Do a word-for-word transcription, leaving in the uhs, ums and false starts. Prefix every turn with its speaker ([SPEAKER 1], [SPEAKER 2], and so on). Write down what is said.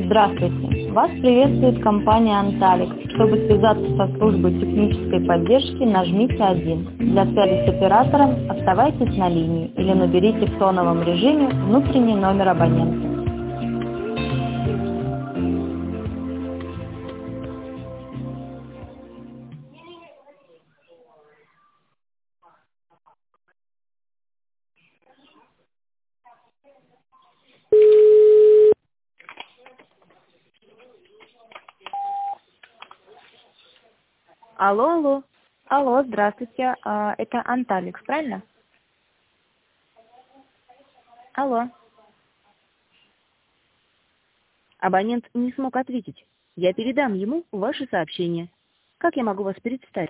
[SPEAKER 1] Здравствуйте! Вас приветствует компания Анталикс. Чтобы связаться со службой технической поддержки, нажмите один. Для связи с оператором оставайтесь на линии или наберите в тоновом режиме внутренний номер абонента.
[SPEAKER 2] Алло, алло.
[SPEAKER 1] Алло, здравствуйте. А, Это Анталикс, правильно? Алло.
[SPEAKER 2] Абонент не смог ответить. Я передам ему ваше сообщение. Как я могу вас представить?